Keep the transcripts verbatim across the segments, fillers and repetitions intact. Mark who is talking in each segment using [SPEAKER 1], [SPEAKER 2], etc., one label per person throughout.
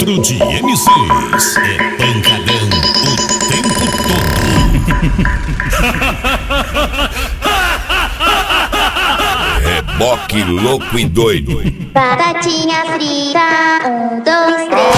[SPEAKER 1] encontro de M Cs é pancadão o tempo todo. Reboque louco e doido.
[SPEAKER 2] Batatinha frita, um, dois, três.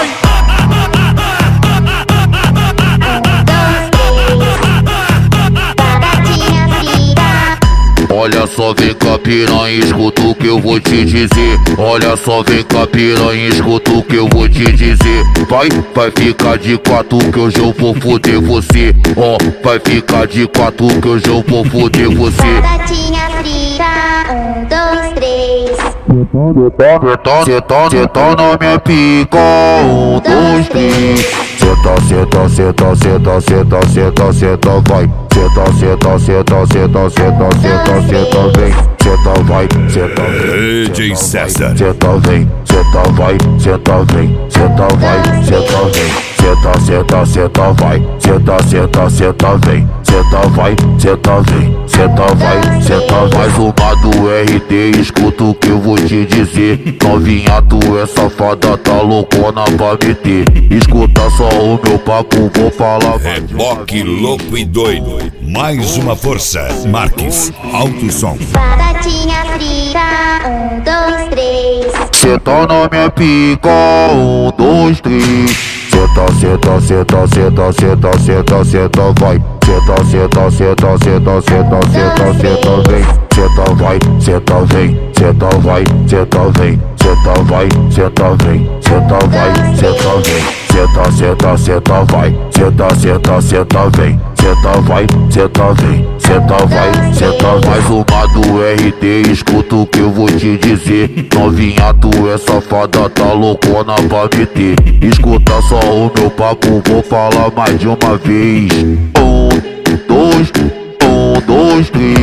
[SPEAKER 3] Olha só, vem cá piranha, escuta o que eu vou te dizer. Olha só, vem cá piranha, escuta o que eu vou te dizer. Vai, vai ficar de quatro que hoje eu vou foder você. Ó, oh, vai ficar de quatro que hoje eu vou foder você.
[SPEAKER 2] Batatinha frita, um, dois, três.
[SPEAKER 3] Cê tá, cê tá na minha pica, um, dois, três. Senta, senta, senta, senta, senta, senta, senta, vai. Senta, senta, senta, senta, senta, senta, senta, vem. Senta, vai, senta, vem.
[SPEAKER 1] D J César.
[SPEAKER 3] Senta, vem, senta, vai, senta, vem. Senta, vai, senta, vem. Senta, senta, senta, vai. Senta, senta, senta, vem. Senta, vai, senta, vem. Senta, vai, senta, vai. Mais uma do R D, escuta o que eu vou te dizer. Novinha, tu é safada, tá loucona pra meter. Escuta só o meu papo, vou falar.
[SPEAKER 1] Reboque louco e doido. Mais uma força. Marques, alto som.
[SPEAKER 2] Batatinha frita, um, dois, três.
[SPEAKER 3] Cê tá na minha pica, um, dois, três. Senta, senta, senta, senta, senta, senta, senta, vai. Senta, senta, senta, senta, senta, senta, senta, vem. Senta, vai, senta, vem. Senta, vai, senta, vem. Senta, vai, senta, vem. Senta, vai, senta, vem. Senta, senta, senta, vai. Senta, senta, senta, vem. Senta, vai, senta, vem. Senta, vai, senta, mais uma do R D, escuta o que eu vou te dizer. Novinha, tu é safada, tá loucona pra meter. Escuta só o meu papo, vou falar mais de uma vez. Um, dois, um, dois, três.